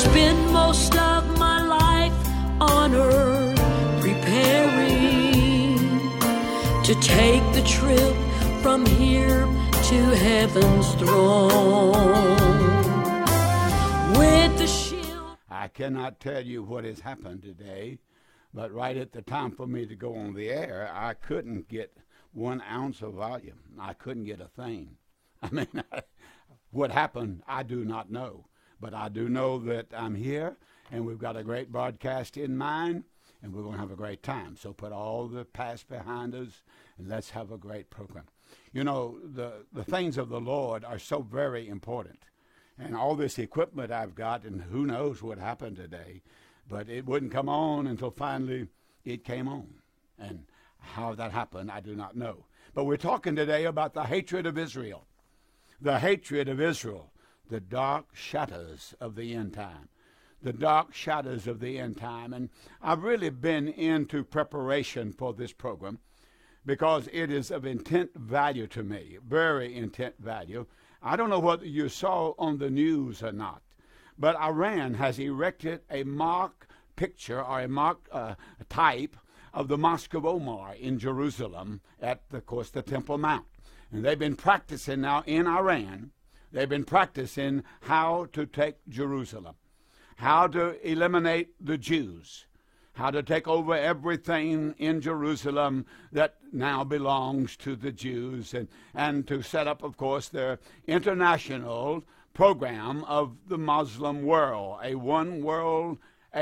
spend most of my life on earth preparing to take the trip from here to heaven's throne. With the shield. I cannot tell you what has happened today, but right at the time for me to go on the air, I couldn't get 1 ounce of volume. I couldn't get a thing. I mean, what happened, I do not know. But I do know that I'm here, and we've got a great broadcast in mind, and we're going to have a great time. So put all the past behind us, and let's have a great program. You know, the things of the Lord are so very important. And all this equipment I've got, and who knows what happened today, but it wouldn't come on until finally it came on. And how that happened, I do not know. But we're talking today about the hatred of Israel. The hatred of Israel. The dark shadows of the end time. The dark shadows of the end time. And I've really been into preparation for this program because it is of intense value to me. Very intense value. I don't know whether you saw on the news or not, but Iran has erected a mock picture or a mock type of the Mosque of Omar in Jerusalem at, of course, the Temple Mount. And they've been practicing now in Iran. They've been practicing how to take Jerusalem, how to eliminate the Jews, how to take over everything in Jerusalem that now belongs to the Jews, and to set up, of course, their international program of the Muslim world, a one world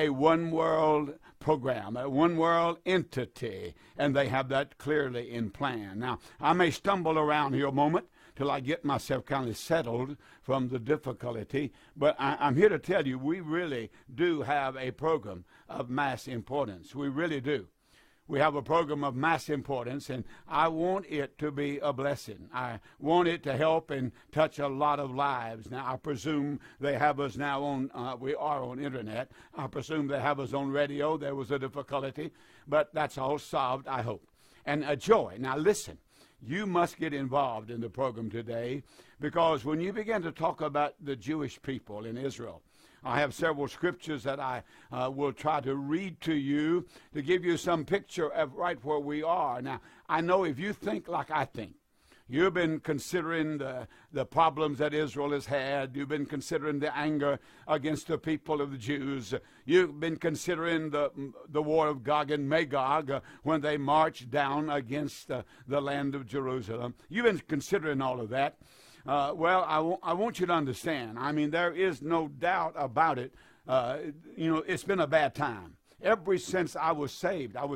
program, a one world entity, and they have that clearly in plan. Now, I may stumble around here a moment till I get myself kind of settled from the difficulty, but I'm here to tell you we really do have a program of mass importance. We really do. We have a program of mass importance, and I want it to be a blessing. I want it to help and touch a lot of lives. Now, I presume they have us now on, we are on internet. I presume they have us on radio. There was a difficulty, but that's all solved, I hope. And a joy. Now, listen. You must get involved in the program today, because when you begin to talk about the Jewish people in Israel, I have several scriptures that I will try to read to you to give you some picture of right where we are. Now, I know if you think like I think, you've been considering the problems that Israel has had. You've been considering the anger against the people of the Jews. You've been considering the war of Gog and Magog when they marched down against the land of Jerusalem. You've been considering all of that. Well, I want you to understand. I mean, there is no doubt about it. It's been a bad time. Ever since I was saved in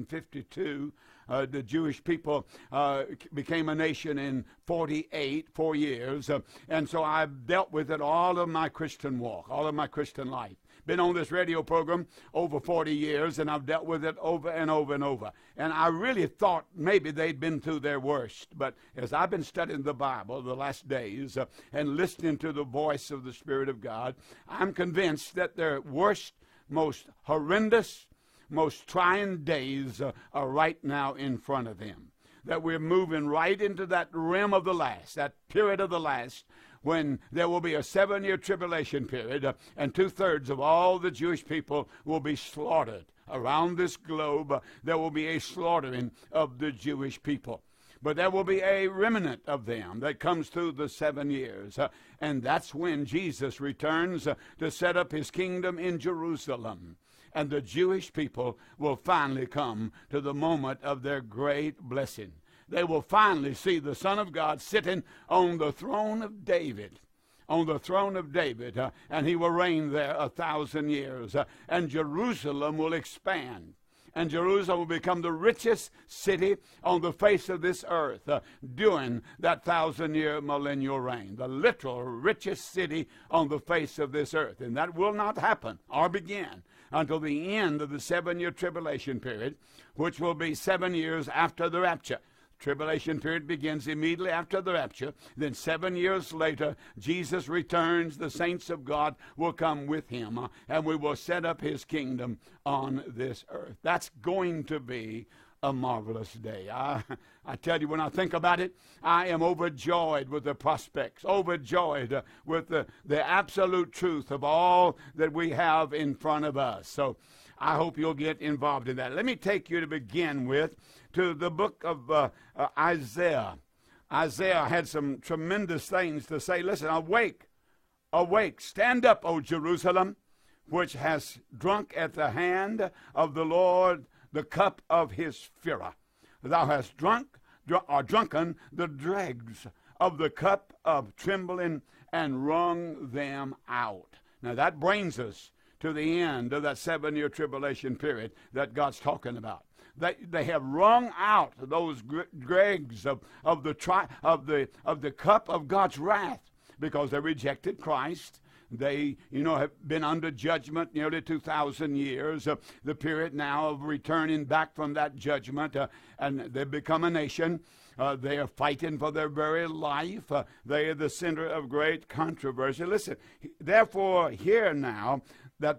1952. The Jewish people became a nation in 1948, 4 years. And so I've dealt with it all of my Christian walk, all of my Christian life. Been on this radio program over 40 years, and I've dealt with it over and over and over. And I really thought maybe they'd been through their worst. But as I've been studying the Bible the last days and listening to the voice of the Spirit of God, I'm convinced that their worst, most horrendous, most trying days are right now in front of them. That we're moving right into that realm of the last, that period of the last, when there will be a 7-year tribulation period, and 2/3 of all the Jewish people will be slaughtered. Around this globe, there will be a slaughtering of the Jewish people. But there will be a remnant of them that comes through the 7 years. And that's when Jesus returns to set up his kingdom in Jerusalem. And the Jewish people will finally come to the moment of their great blessing. They will finally see the Son of God sitting on the throne of David. On the throne of David. And he will reign there 1,000 years. And Jerusalem will expand. And Jerusalem will become the richest city on the face of this earth during that 1,000-year millennial reign. The literal richest city on the face of this earth. And that will not happen or begin until the end of the 7-year tribulation period, which will be 7 years after the rapture. Tribulation period begins immediately after the rapture. Then 7 years later, Jesus returns. The saints of God will come with him, and we will set up his kingdom on this earth. That's going to be a marvelous day. I tell you, when I think about it, I am overjoyed with the prospects, overjoyed with the absolute truth of all that we have in front of us. So I hope you'll get involved in that. Let me take you to begin with to the book of Isaiah. Isaiah had some tremendous things to say. Listen, awake, awake, stand up, O Jerusalem, which has drunk at the hand of the Lord the cup of his fury. Thou hast drunken the dregs of the cup of trembling and wrung them out. Now that brings us to the end of that 7-year tribulation period that God's talking about. They have wrung out those dregs of the cup of God's wrath because they rejected Christ. They, have been under judgment nearly 2,000 years, the period now of returning back from that judgment, and they've become a nation. They are fighting for their very life. They are the center of great controversy. Listen, therefore, hear now that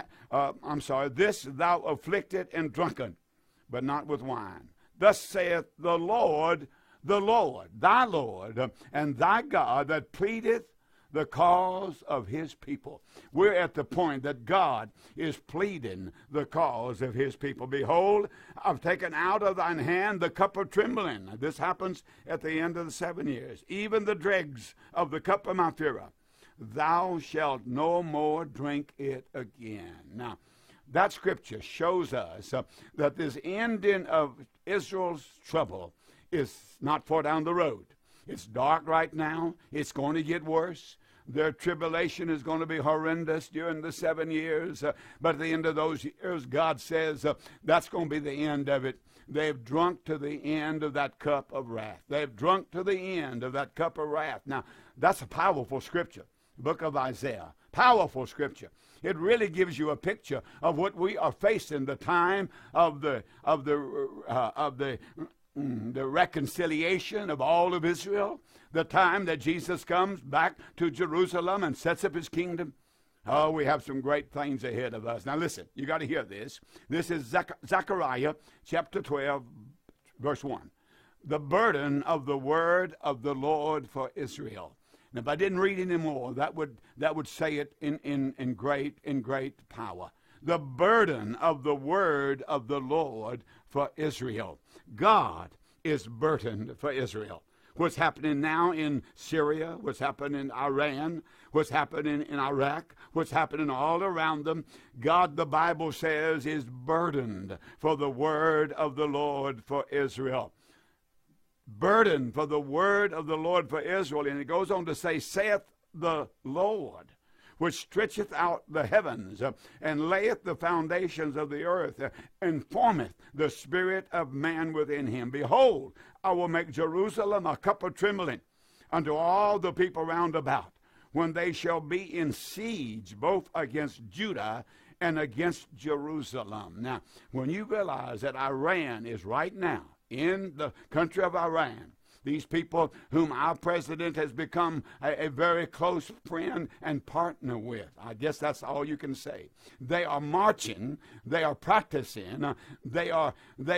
this thou afflicted and drunken, but not with wine. Thus saith the Lord, thy Lord, and thy God that pleadeth the cause of his people. We're at the point that God is pleading the cause of his people. Behold, I've taken out of thine hand the cup of trembling. This happens at the end of the 7 years. Even the dregs of the cup of my fury. Thou shalt no more drink it again. Now, that scripture shows us that this ending of Israel's trouble is not far down the road. It's dark right now. It's going to get worse. Their tribulation is going to be horrendous during the 7 years. But at the end of those years, God says that's going to be the end of it. They've drunk to the end of that cup of wrath. They've drunk to the end of that cup of wrath. Now, that's a powerful scripture. Book of Isaiah. Powerful scripture. It really gives you a picture of what we are facing, the time of the reconciliation of all of Israel, the time that Jesus comes back to Jerusalem and sets up his kingdom. Oh, we have some great things ahead of us. Now listen, you got to hear this. This is Zechariah chapter 12, verse 1. The burden of the word of the Lord for Israel. And if I didn't read any more, that would say it in great power. The burden of the word of the Lord for Israel. God is burdened for Israel. What's happening now in Syria, what's happening in Iran, what's happening in Iraq, what's happening all around them, God, the Bible says, is burdened for the word of the Lord for Israel. Burdened for the word of the Lord for Israel. And it goes on to say, saith the Lord, which stretcheth out the heavens, and layeth the foundations of the earth, and formeth the spirit of man within him. Behold, I will make Jerusalem a cup of trembling unto all the people round about, when they shall be in siege both against Judah and against Jerusalem. Now, when you realize that Iran is right now in the country of Iran, these people whom our president has become a very close friend and partner with. I guess that's all you can say. They are marching. They are practicing. They are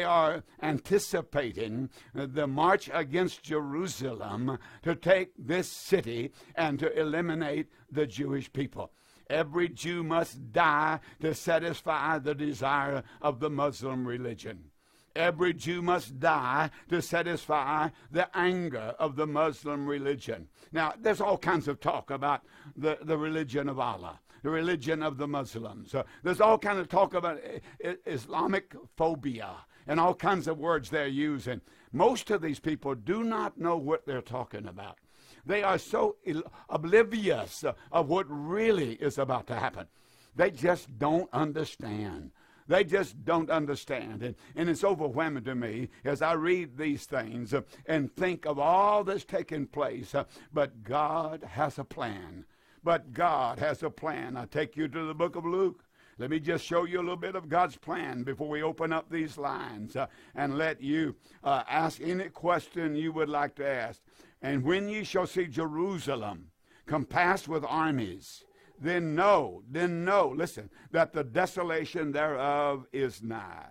anticipating the march against Jerusalem to take this city and to eliminate the Jewish people. Every Jew must die to satisfy the desire of the Muslim religion. Every Jew must die to satisfy the anger of the Muslim religion. Now, there's all kinds of talk about the religion of Allah, the religion of the Muslims. There's all kinds of talk about Islamic phobia and all kinds of words they're using. Most of these people do not know what they're talking about. They are so oblivious of what really is about to happen. They just don't understand. They just don't understand. And it's overwhelming to me as I read these things and think of all that's taking place. But God has a plan. But God has a plan. I take you to the book of Luke. Let me just show you a little bit of God's plan before we open up these lines and let you ask any question you would like to ask. And when ye shall see Jerusalem compassed with armies, then know, listen, that the desolation thereof is nigh.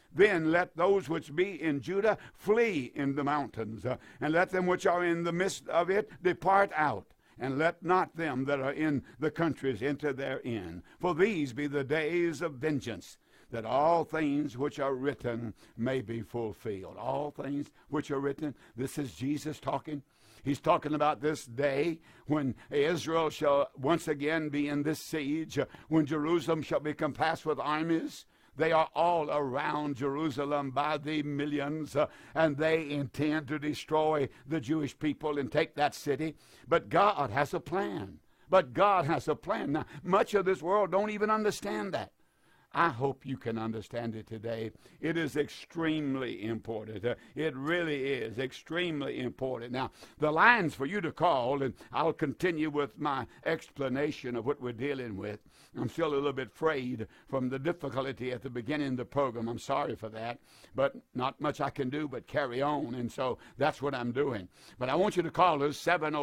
Then let those which be in Judah flee in the mountains, and let them which are in the midst of it depart out. And let not them that are in the countries enter therein. For these be the days of vengeance, that all things which are written may be fulfilled. All things which are written. This is Jesus talking. He's talking about this day when Israel shall once again be in this siege, when Jerusalem shall be compassed with armies. They are all around Jerusalem by the millions, and they intend to destroy the Jewish people and take that city. But God has a plan. Now, much of this world don't even understand that. I hope you can understand it today. It is extremely important. It really is extremely important. Now, the lines for you to call, and I'll continue with my explanation of what we're dealing with. I'm still a little bit frayed from the difficulty at the beginning of the program. I'm sorry for that, but not much I can do but carry on, and so that's what I'm doing. But I want you to call us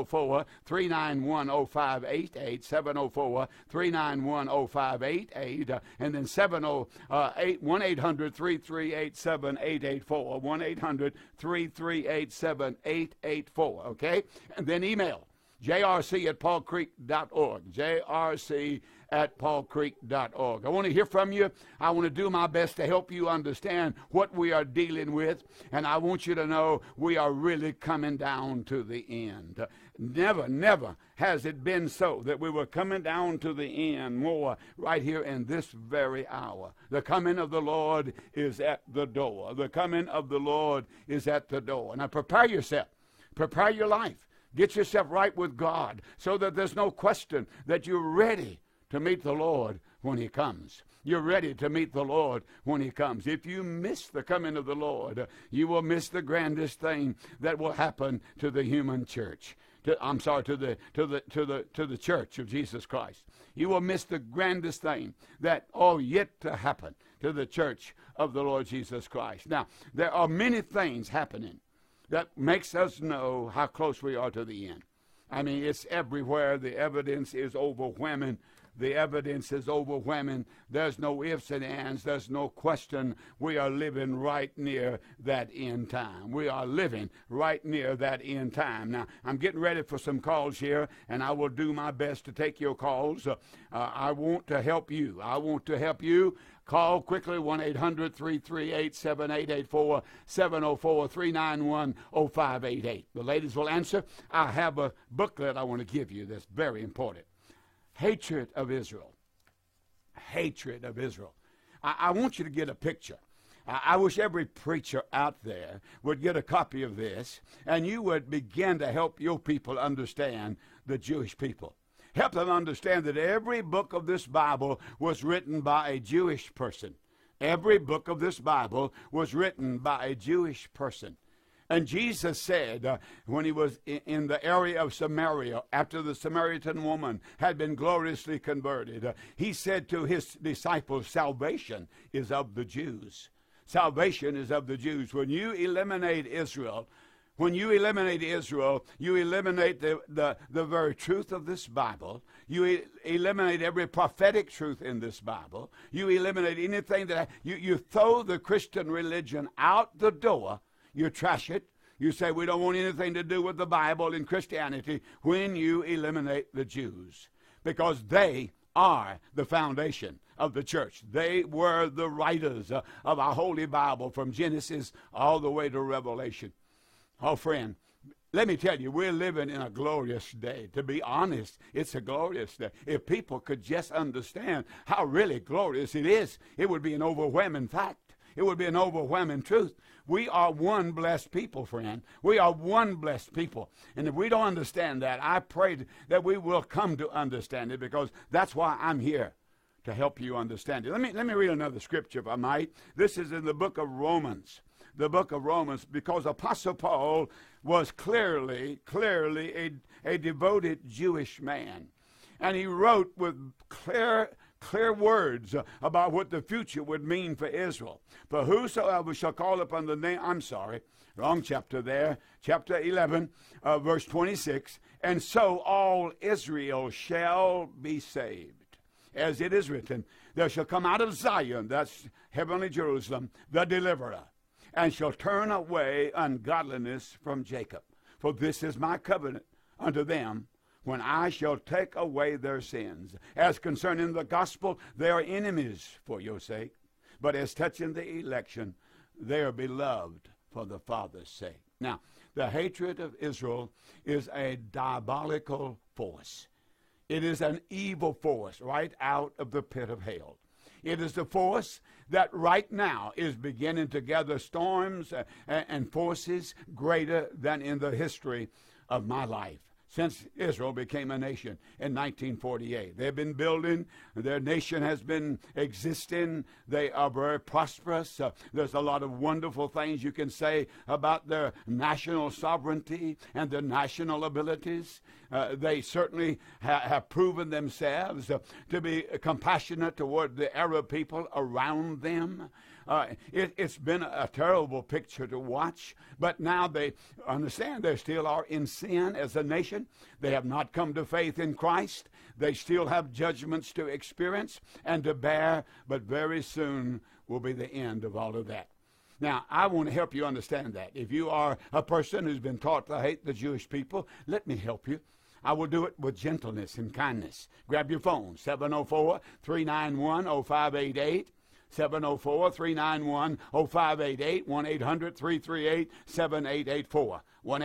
704-391-0588, 704-391-0588, and then 1-800-338-7884, 1-800-338-7884, okay? And then email jrc@paulcreek.org, jrc@paulcreek.org. I want to hear from you. I want to do my best to help you understand what we are dealing with, and I want you to know we are really coming down to the end. Never has it been so that we were coming down to the end more right here in this very hour. The coming of the Lord is at the door. The coming of the Lord is at the door. Now prepare yourself. Prepare your life. Get yourself right with God so that there's no question that you're ready to meet the Lord when he comes. You're ready to meet the Lord when he comes. If you miss the coming of the Lord, you will miss the grandest thing that will happen to the human church. To the church of Jesus Christ. You will miss the grandest thing that yet to happen to the church of the Lord Jesus Christ. Now, there are many things happening that makes us know how close we are to the end. I mean, it's everywhere. The evidence is overwhelming. There's no ifs and ands. There's no question. We are living right near that end time. Now, I'm getting ready for some calls here, and I will do my best to take your calls. I want to help you. Call quickly, 1-800-338-7884, 704-391-0588. The ladies will answer. I have a booklet I want to give you that's very important. Hatred of Israel. I want you to get a picture. I wish every preacher out there would get a copy of this, and you would begin to help your people understand the Jewish people. Help them understand that every book of this Bible was written by a Jewish person. Every book of this Bible was written by a Jewish person. And Jesus said, when he was in the area of Samaria, after the Samaritan woman had been gloriously converted, he said to his disciples, salvation is of the Jews. Salvation is of the Jews. When you eliminate Israel, you eliminate the very truth of this Bible. You eliminate every prophetic truth in this Bible. You eliminate anything that you throw the Christian religion out the door. You trash it. You say we don't want anything to do with the Bible and Christianity when you eliminate the Jews, because they are the foundation of the church. They were the writers of our Holy Bible from Genesis all the way to Revelation. Oh, friend, let me tell you, we're living in a glorious day. To be honest, it's a glorious day. If people could just understand how really glorious it is, it would be an overwhelming fact. It would be an overwhelming truth. We are one blessed people, friend. We are one blessed people. And if we don't understand that, I pray that we will come to understand it, because that's why I'm here, to help you understand it. Let me read another scripture, if I might. This is in the book of Romans. The book of Romans, because Apostle Paul was clearly a devoted Jewish man. And he wrote with clear words about what the future would mean for Israel. For whosoever shall call upon the name, wrong chapter there, chapter 11, verse 26, and so all Israel shall be saved. as it is written, there shall come out of Zion, that's heavenly Jerusalem, the deliverer, and shall turn away ungodliness from Jacob. For this is my covenant unto them, when I shall take away their sins. As concerning the gospel, they are enemies for your sake. But as touching the election, they are beloved for the Father's sake. Now, the hatred of Israel is a diabolical force. It is an evil force right out of the pit of hell. It is the force that right now is beginning to gather storms and forces greater than in the history of my life. Since Israel became a nation in 1948. They've been building. Their nation has been existing. They are very prosperous. There's a lot of wonderful things you can say about their national sovereignty and their national abilities. They certainly have proven themselves to be compassionate toward the Arab people around them. It's been a terrible picture to watch, but now they understand they still are in sin as a nation. They have not come to faith in Christ. They still have judgments to experience and to bear, but very soon will be the end of all of that. Now, I want to help you understand that. If you are a person who's been taught to hate the Jewish people, let me help you. I will do it with gentleness and kindness. Grab your phone, 704-391-0588. 704-391-0588, 1-800-338-7884,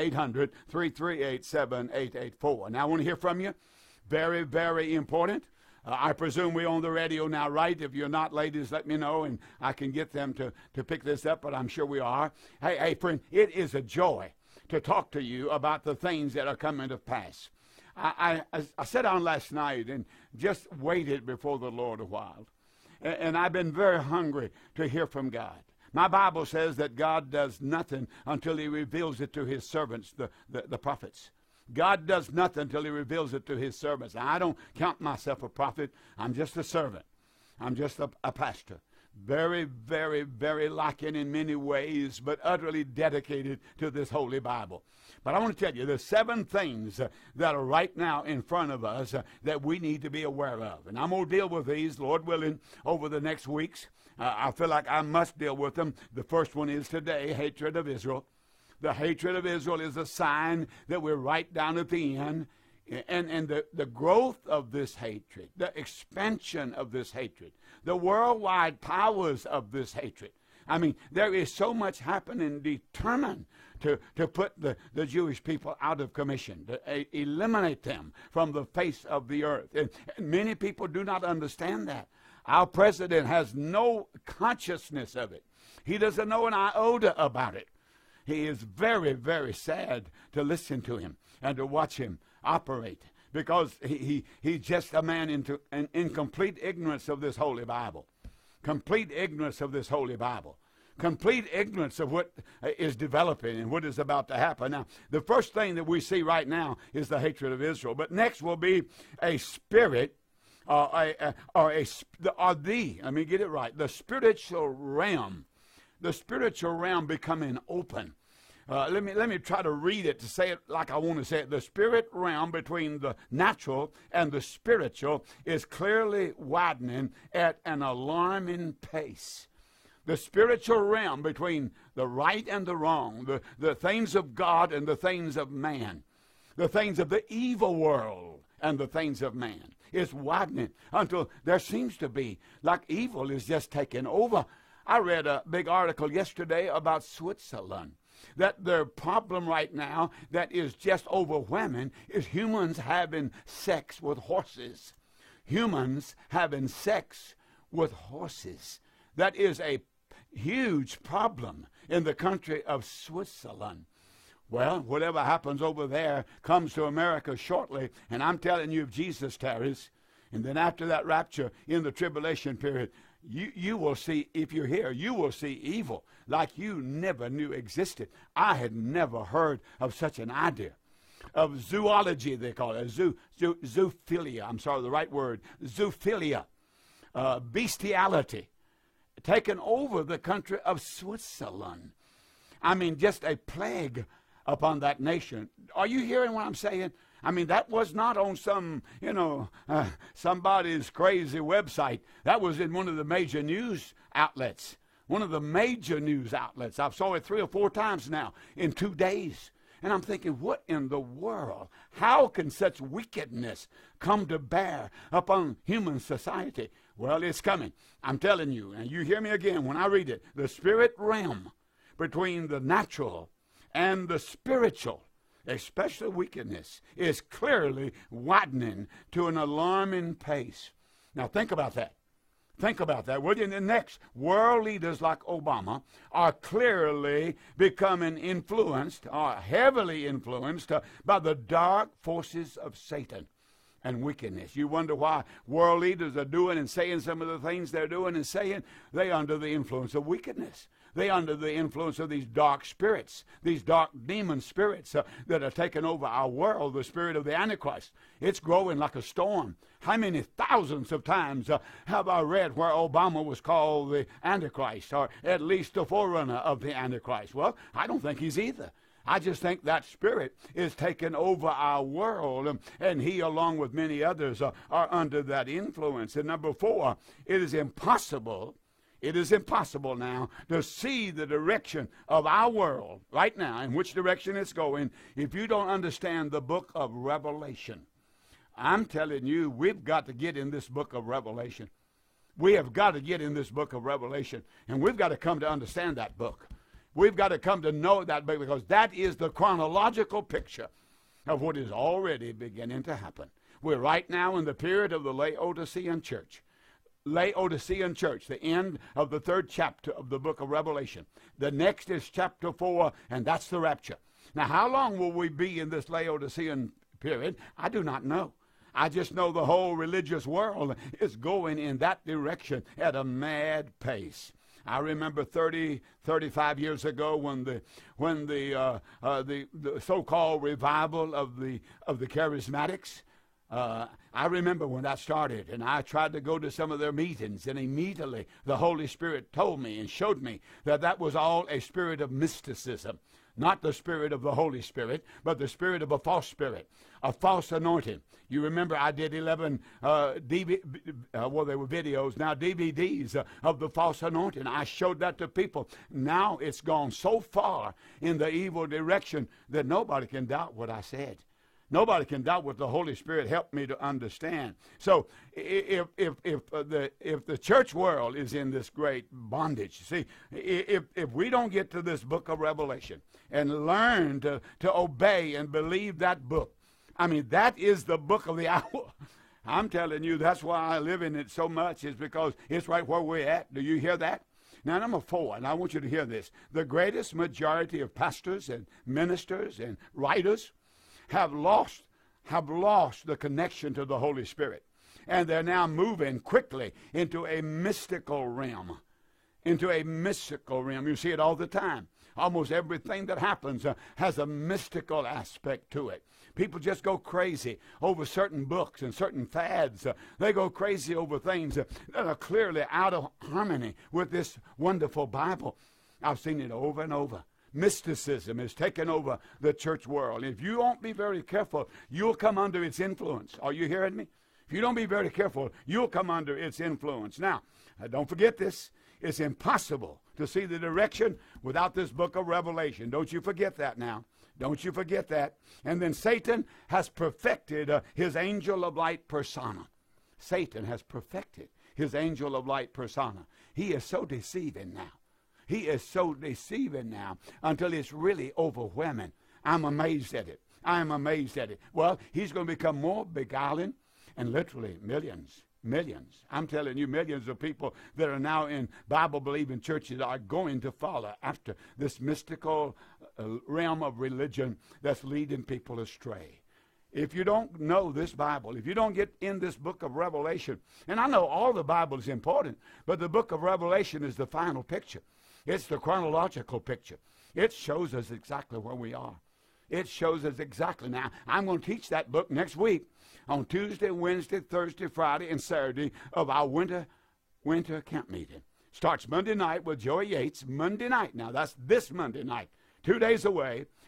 1-800-338-7884. Now, I want to hear from you. Very, very important. I presume we're on the radio now, right? If you're not, ladies, let me know, and I can get them to pick this up, but I'm sure we are. Hey, friend, it is a joy to talk to you about the things that are coming to pass. I sat down last night and just waited before the Lord a while. And I've been very hungry to hear from God. My Bible says that God does nothing until he reveals it to his servants, the prophets. God does nothing until he reveals it to his servants. Now, I don't count myself a prophet. I'm just a servant. I'm just a pastor. Very, very, very lacking in many ways, but utterly dedicated to this Holy Bible. But I want to tell you, there's 7 things that are right now in front of us that we need to be aware of. And I'm going to deal with these, Lord willing, over the next weeks. I feel like I must deal with them. The first one is today, hatred of Israel. The hatred of Israel is a sign that we're right down at the end. And the growth of this hatred, the expansion of this hatred, the worldwide powers of this hatred. I mean, there is so much happening determined to put the Jewish people out of commission, to eliminate them from the face of the earth. And many people do not understand that. Our president has no consciousness of it. He doesn't know an iota about it. He is very, very sad to listen to him and to watch him operate, because he's just a man in complete ignorance of this Holy Bible. Complete ignorance of this Holy Bible. Complete ignorance of what is developing and what is about to happen. Now, the first thing that we see right now is the hatred of Israel. But next will be a spirit, let me get it right, the spiritual realm. The spiritual realm becoming open. Let me try to read it to say it like I want to say it. The spirit realm between the natural and the spiritual is clearly widening at an alarming pace. The spiritual realm between the right and the wrong, the things of God and the things of man, the things of the evil world and the things of man, is widening until there seems to be like evil is just taking over. I read a big article yesterday about Switzerland, that their problem right now that is just overwhelming is humans having sex with horses. Humans having sex with horses. That is a huge problem in the country of Switzerland. Well, whatever happens over there comes to America shortly, and I'm telling you, if Jesus tarries, and then after that rapture in the tribulation period, you will see, if you're here, you will see evil like you never knew existed. I had never heard of such an idea. Of zoology, they call it, zoophilia. I'm sorry, the right word, zoophilia, bestiality, taken over the country of Switzerland. I mean, just a plague upon that nation. Are you hearing what I'm saying? I mean, that was not on some, somebody's crazy website. That was in one of the major news outlets. One of the major news outlets. I've saw it 3 or 4 times now in 2 days. And I'm thinking, what in the world? How can such wickedness come to bear upon human society? Well, it's coming. I'm telling you, and you hear me again when I read it. The spirit realm between the natural and the spiritual, especially wickedness, is clearly widening to an alarming pace. Now think about that. Think about that, will you? And the next, world leaders like Obama are clearly becoming influenced, or heavily influenced, by the dark forces of Satan and wickedness. You wonder why world leaders are doing and saying some of the things they're doing and saying. They under the influence of wickedness. They under the influence of these dark spirits, these dark demon spirits that are taking over our world, the spirit of the Antichrist. It's growing like a storm. How many thousands of times have I read where Obama was called the Antichrist, or at least the forerunner of the Antichrist? Well, I don't think he's either. I just think that spirit is taking over our world, and he, along with many others, are under that influence. And number 4, it is impossible now to see the direction of our world right now, in which direction it's going, if you don't understand the book of Revelation. I'm telling you, we've got to get in this book of Revelation. We have got to get in this book of Revelation, and we've got to come to understand that book. We've got to come to know that book, because that is the chronological picture of what is already beginning to happen. We're right now in the period of the Laodicean church. Laodicean church, the end of the 3rd chapter of the book of Revelation. The next is chapter 4, and that's the rapture. Now, how long will we be in this Laodicean period? I do not know. I just know the whole religious world is going in that direction at a mad pace. I remember 35 years ago when the so-called revival of the charismatics. I remember when that started, and I tried to go to some of their meetings, and immediately the Holy Spirit told me and showed me that was all a spirit of mysticism. Not the spirit of the Holy Spirit, but the spirit of a false spirit, a false anointing. You remember I did 11 they were videos, now DVDs of the false anointing. I showed that to people. Now it's gone so far in the evil direction that nobody can doubt what I said. Nobody can doubt what the Holy Spirit helped me to understand. So if the church world is in this great bondage, see, if we don't get to this book of Revelation and learn to obey and believe that book, I mean, that is the book of the hour. I'm telling you, that's why I live in it so much, is because it's right where we're at. Do you hear that? Now, number 4, and I want you to hear this. The greatest majority of pastors and ministers and writers have lost the connection to the Holy Spirit. And they're now moving quickly into a mystical realm. You see it all the time. Almost everything that happens has a mystical aspect to it. People just go crazy over certain books and certain fads. They go crazy over things that are clearly out of harmony with this wonderful Bible. I've seen it over and over. Mysticism has taken over the church world. If you won't be very careful, you'll come under its influence. Are you hearing me? If you don't be very careful, you'll come under its influence. Now, don't forget this. It's impossible to see the direction without this book of Revelation. Don't you forget that now. Don't you forget that. And then Satan has perfected his angel of light persona. Satan has perfected his angel of light persona. He is so deceiving now. He is so deceiving now until it's really overwhelming. I'm amazed at it. I'm amazed at it. Well, he's going to become more beguiling, and literally millions. I'm telling you, millions of people that are now in Bible-believing churches are going to follow after this mystical realm of religion that's leading people astray. If you don't know this Bible, if you don't get in this book of Revelation, and I know all the Bible is important, but the book of Revelation is the final picture. It's the chronological picture. It shows us exactly where we are. It shows us exactly. Now, I'm going to teach that book next week on Tuesday, Wednesday, Thursday, Friday, and Saturday of our winter camp meeting. Starts Monday night with Joey Yates. Monday night. Now, that's this Monday night. 2 days away.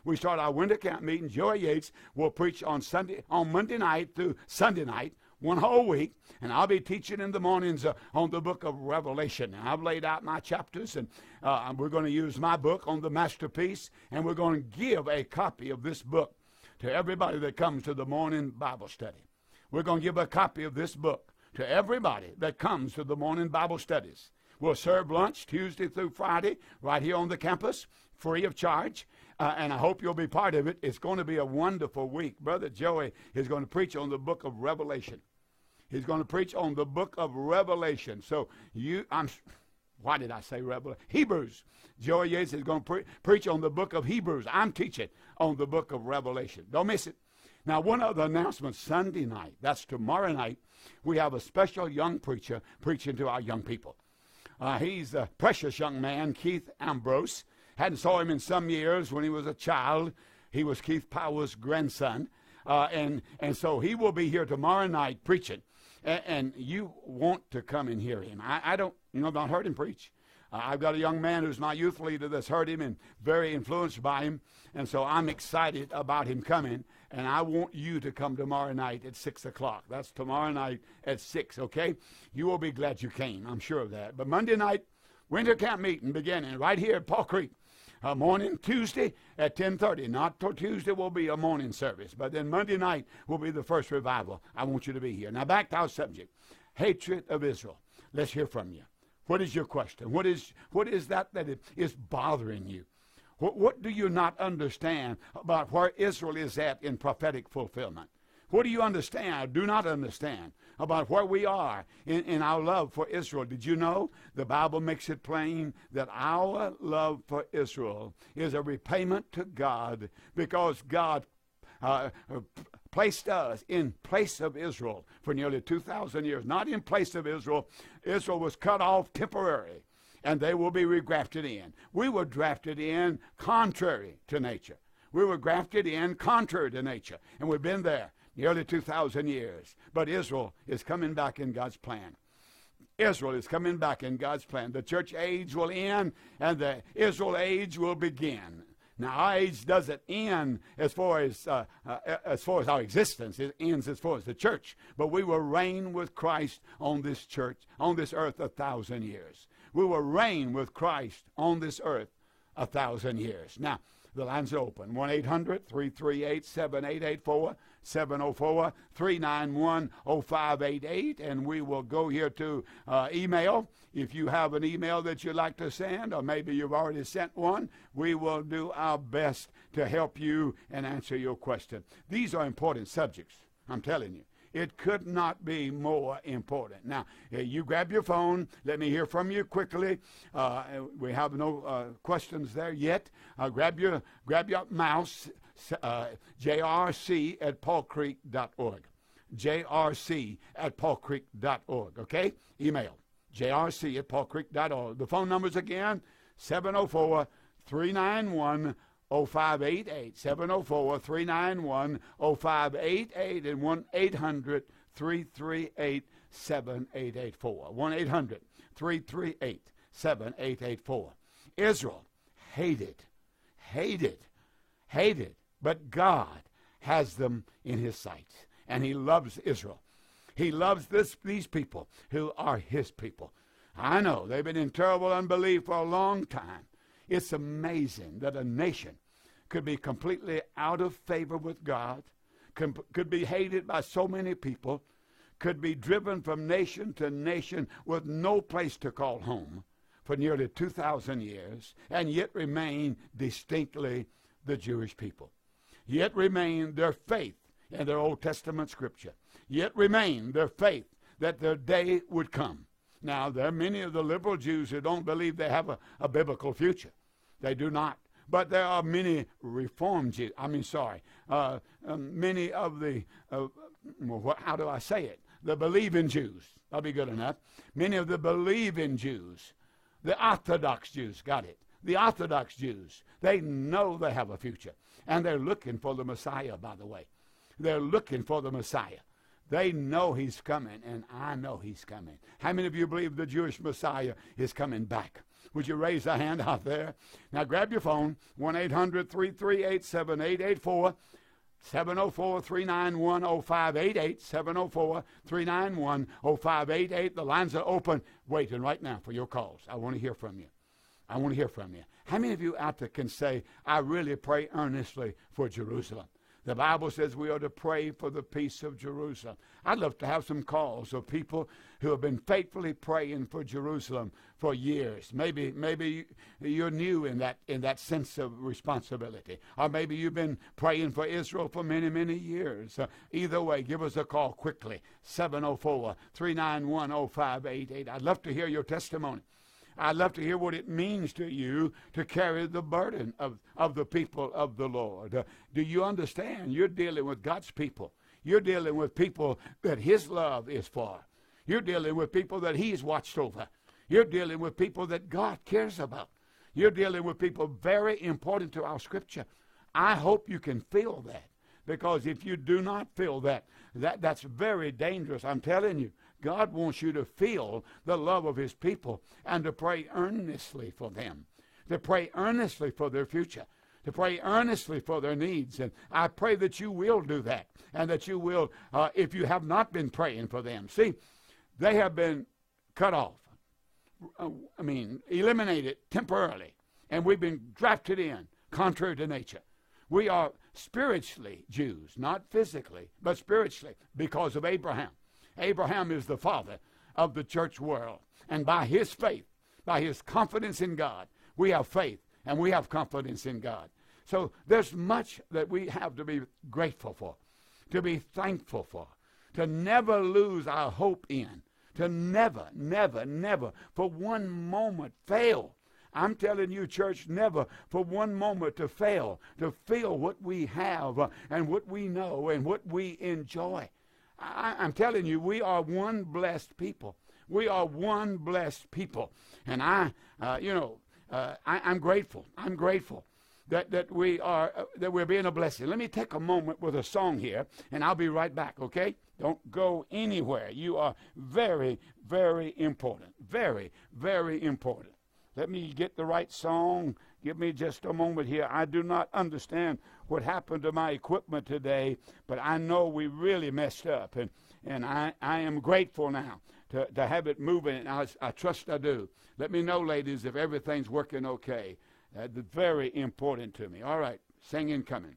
We start our winter camp meeting. Joey Yates will preach on Monday night through Sunday night, one whole week, and I'll be teaching in the mornings on the book of Revelation. And I've laid out my chapters, and we're going to use my book on the masterpiece, and we're going to give a copy of this book to everybody that comes to the morning Bible study. We're going to give a copy of this book to everybody that comes to the morning Bible studies. We'll serve lunch Tuesday through Friday right here on the campus, free of charge, and I hope you'll be part of it. It's going to be a wonderful week. Brother Joey is going to preach on the book of Revelation. He's going to preach on the book of Revelation. So why did I say Revelation? Hebrews. Joey Yates is going to preach on the book of Hebrews. I'm teaching on the book of Revelation. Don't miss it. Now, one other announcement, Sunday night, that's tomorrow night, we have a special young preacher preaching to our young people. He's a precious young man, Keith Ambrose. Hadn't saw him in some years when he was a child. He was Keith Power's grandson. And so he will be here tomorrow night preaching. And you want to come and hear him. I don't, I've not heard him preach. I've got a young man who's my youth leader that's heard him and very influenced by him. And so I'm excited about him coming. And I want you to come tomorrow night at 6 o'clock. That's tomorrow night at 6, okay? You will be glad you came. I'm sure of that. But Monday night, winter camp meeting beginning right here at Paul Creek. Morning Tuesday at 10:30. Not till Tuesday will be a morning service, but then Monday night will be the first revival. I want you to be here. Now back to our subject, hatred of Israel. Let's hear from you. What is your question? What is that is bothering you? What do you not understand about where Israel is at in prophetic fulfillment? What do you understand or do not understand about where we are in our love for Israel? Did you know the Bible makes it plain that our love for Israel is a repayment to God because God placed us in place of Israel for nearly 2,000 years. Not in place of Israel. Israel was cut off temporarily, and they will be regrafted in. We were drafted in contrary to nature. We were grafted in contrary to nature, and we've been there nearly 2,000 years. But Israel is coming back in God's plan. Israel is coming back in God's plan. The church age will end, and the Israel age will begin. Now, our age doesn't end as far as our existence. It ends as far as the church. But we will reign with Christ on this earth 1,000 years. We will reign with Christ on this earth 1,000 years. Now, the lines are open. 1-800-338-7884, 704-391-0588. And we will go here to email. If you have an email that you'd like to send, or maybe you've already sent one, we will do our best to help you and answer your question. These are important subjects, I'm telling you. It could not be more important. Now, you grab your phone. Let me hear from you quickly. We have no questions there yet. Grab your mouse, jrc@paulcreek.org. jrc@paulcreek.org, okay? Email, jrc@paulcreek.org. The phone numbers again, 704-391-0588, 704-391-0588, and 1-800-338-7884. 1-800-338-7884. Israel hated, but God has them in his sight, and he loves Israel. He loves these people who are his people. I know they've been in terrible unbelief for a long time. It's amazing that a nation could be completely out of favor with God, could be hated by so many people, could be driven from nation to nation with no place to call home for nearly 2,000 years, and yet remain distinctly the Jewish people. Yet remain their faith in their Old Testament scripture. Yet remain their faith that their day would come. Now, there are many of the liberal Jews who don't believe they have a biblical future. They do not. But there are many Reformed Jews. Many of the, how do I say it? The believing Jews. That'll be good enough. Many of the believing Jews. The Orthodox Jews, got it. The Orthodox Jews, they know they have a future. And they're looking for the Messiah, by the way. They're looking for the Messiah. They know he's coming, and I know he's coming. How many of you believe the Jewish Messiah is coming back? Would you raise a hand out there? Now grab your phone, 1-800-338-7884. 704-391-0588, 704-391-0588. The lines are open, waiting right now for your calls. I want to hear from you. I want to hear from you. How many of you out there can say, I really pray earnestly for Jerusalem? The Bible says we are to pray for the peace of Jerusalem. I'd love to have some calls of people who have been faithfully praying for Jerusalem for years. Maybe you're new in that sense of responsibility. Or maybe you've been praying for Israel for many, many years. Either way, give us a call quickly, 704-391-0588. I'd love to hear your testimony. I'd love to hear what it means to you to carry the burden of the people of the Lord. Do you understand? You're dealing with God's people. You're dealing with people that His love is for. You're dealing with people that He's watched over. You're dealing with people that God cares about. You're dealing with people very important to our Scripture. I hope you can feel that, because if you do not feel that, that's very dangerous. I'm telling you. God wants you to feel the love of His people and to pray earnestly for them, to pray earnestly for their future, to pray earnestly for their needs. And I pray that you will do that, and that you will, if you have not been praying for them. See, they have been cut off, eliminated temporarily, and we've been drafted in, contrary to nature. We are spiritually Jews, not physically, but spiritually, because of Abraham. Abraham is the father of the church world. And by his faith, by his confidence in God, we have faith and we have confidence in God. So there's much that we have to be grateful for, to be thankful for, to never lose our hope in, to never, never, never for one moment fail. I'm telling you, church, never for one moment to fail, to feel what we have and what we know and what we enjoy. I'm telling you, we are one blessed people. We are one blessed people. And I'm grateful. I'm grateful that we're being a blessing. Let me take a moment with a song here, and I'll be right back, okay? Don't go anywhere. You are very, very important. Very, very important. Let me get the right song. Give me just a moment here. I do not understand what happened to my equipment today, but I know we really messed up, and I am grateful now to have it moving, and I trust I do. Let me know, ladies, if everything's working okay. That's very important to me. All right, singing coming.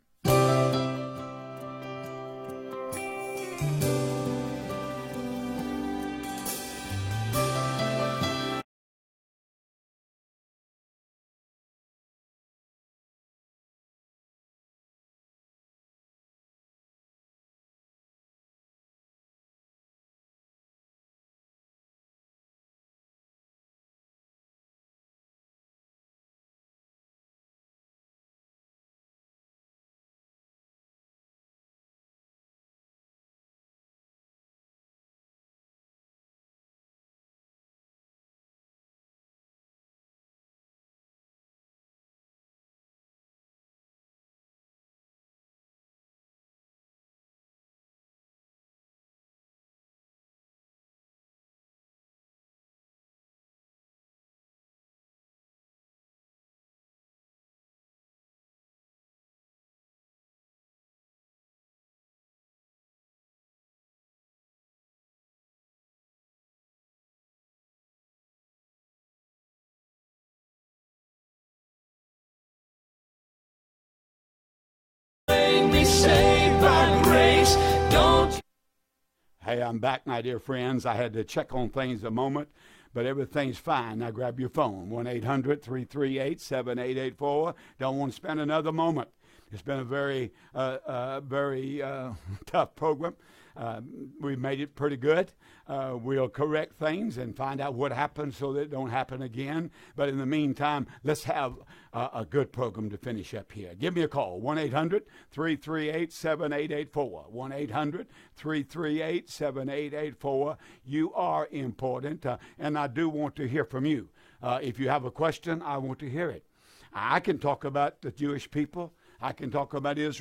Saved by grace, don't. Hey, I'm back, my dear friends. I had to check on things a moment, but everything's fine. Now grab your phone, 1-800-338-7884. Don't want to spend another moment. It's been a very tough program. We've made it pretty good. We'll correct things and find out what happened so that it don't happen again. But in the meantime, let's have a good program to finish up here. Give me a call, 1-800-338-7884, 1-800-338-7884. You are important, and I do want to hear from you. If you have a question, I want to hear it. I can talk about the Jewish people. I can talk about Israel.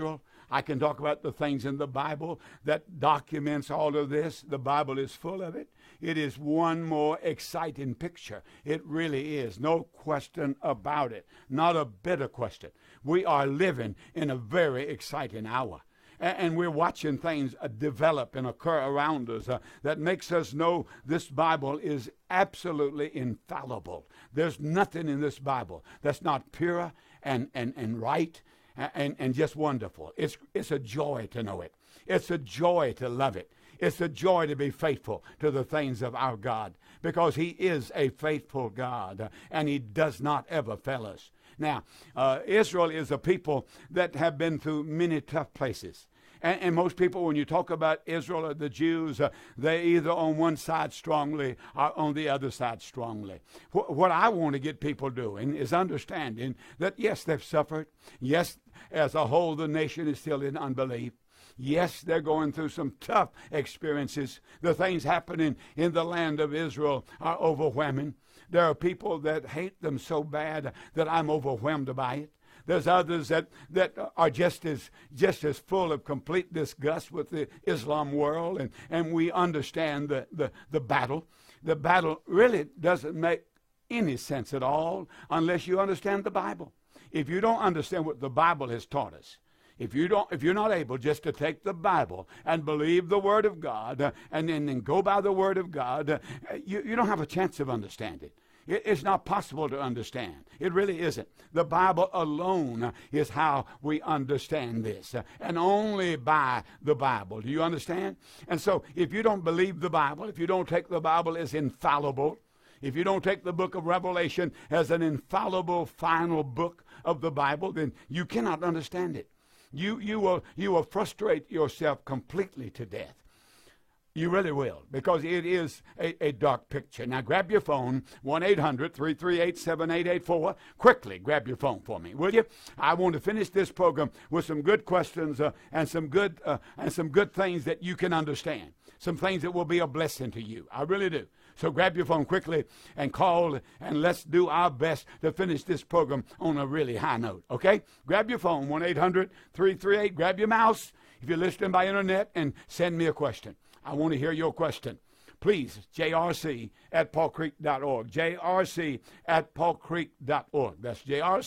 I can talk about the things in the Bible that documents all of this. The Bible is full of it. It is one more exciting picture. It really is. No question about it. Not a bit of question. We are living in a very exciting hour. And we're watching things develop and occur around us that makes us know this Bible is absolutely infallible. There's nothing in this Bible that's not pure and right and just wonderful. It's a joy to know it. It's a joy to love it. It's a joy to be faithful to the things of our God, because he is a faithful God, and he does not ever fail us. Now, Israel is a people that have been through many tough places. And most people, when you talk about Israel or the Jews, they're either on one side strongly or on the other side strongly. What I want to get people doing is understanding that, yes, they've suffered. Yes, as a whole, the nation is still in unbelief. Yes, they're going through some tough experiences. The things happening in the land of Israel are overwhelming. There are people that hate them so bad that I'm overwhelmed by it. There's others that are just as full of complete disgust with the Islam world, and we understand the battle. The battle really doesn't make any sense at all unless you understand the Bible. If you don't understand what the Bible has taught us, if you're not able just to take the Bible and believe the Word of God and then go by the Word of God, you don't have a chance of understanding. It's not possible to understand. It really isn't. The Bible alone is how we understand this, and only by the Bible. Do you understand? And so if you don't believe the Bible, if you don't take the Bible as infallible, if you don't take the book of Revelation as an infallible final book of the Bible, then you cannot understand it. You will frustrate yourself completely to death. You really will, because it is a dark picture. Now grab your phone, 1-800-338-7884. Quickly grab your phone for me, will you? I want to finish this program with some good questions and some good things that you can understand. Some things that will be a blessing to you. I really do. So grab your phone quickly and call, and let's do our best to finish this program on a really high note, okay? Grab your phone, 1-800-338. Grab your mouse if you're listening by internet, and send me a question. I want to hear your question. Please, jrc@paulcreek.org. jrc@paulcreek.org. That's